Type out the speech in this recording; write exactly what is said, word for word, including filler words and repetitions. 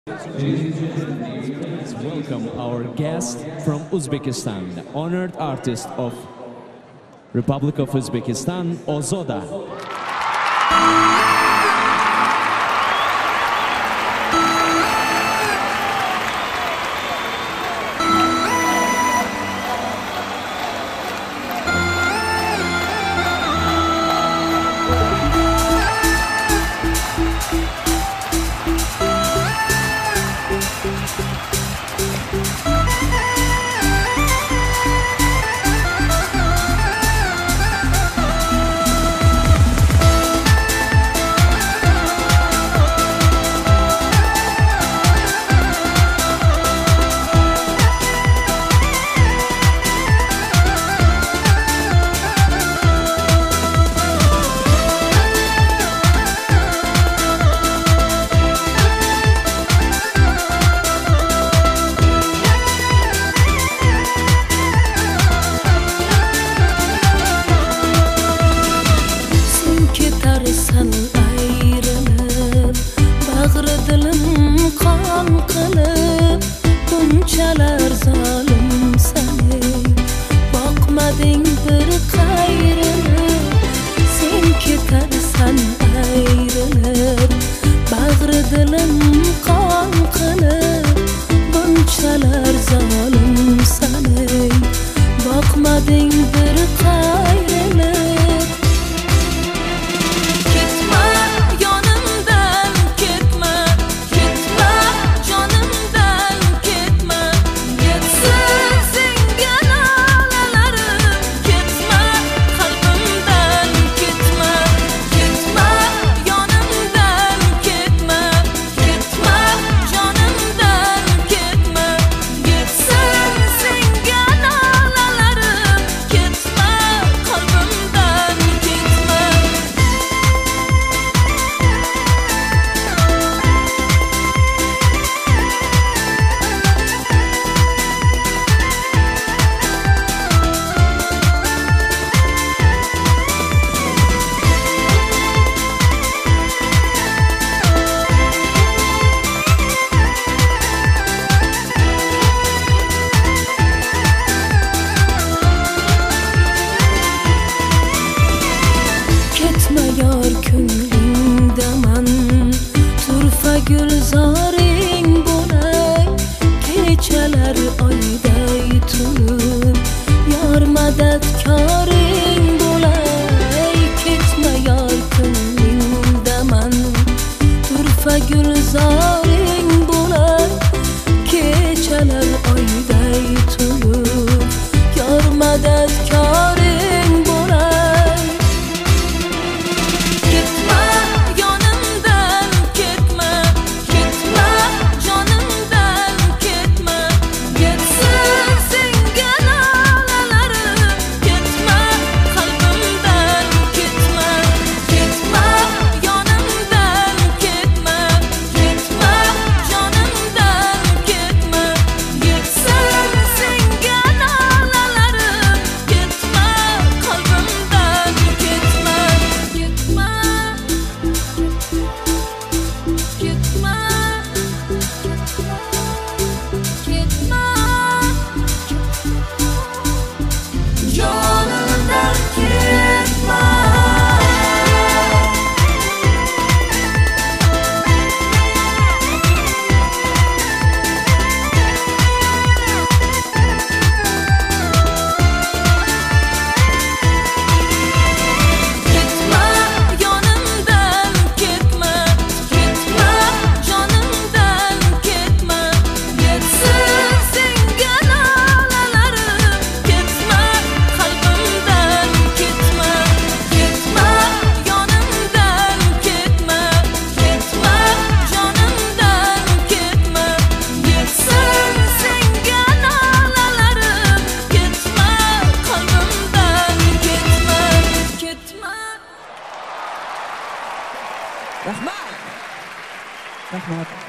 Let's welcome our guest from Uzbekistan, the honored artist of Republic of Uzbekistan, Ozoda. Bunchalar zolim seni boqmading bir qayrilib, sen ketarsan ayrilib, bag'ri dilim qon qilib. Bunchalar zolim seni boqmading bir qayrilib. Ko'nglingdaman turfa gulzoring bo'lay, kechalar oyday to'lib, yor madadkoring bo'lay. Ketma yor ko'nglingdaman turfa gulzoring bo'lay, kechalar oyday to'lib, yor madadkoring bo'lay. Rahmat. Rahmat.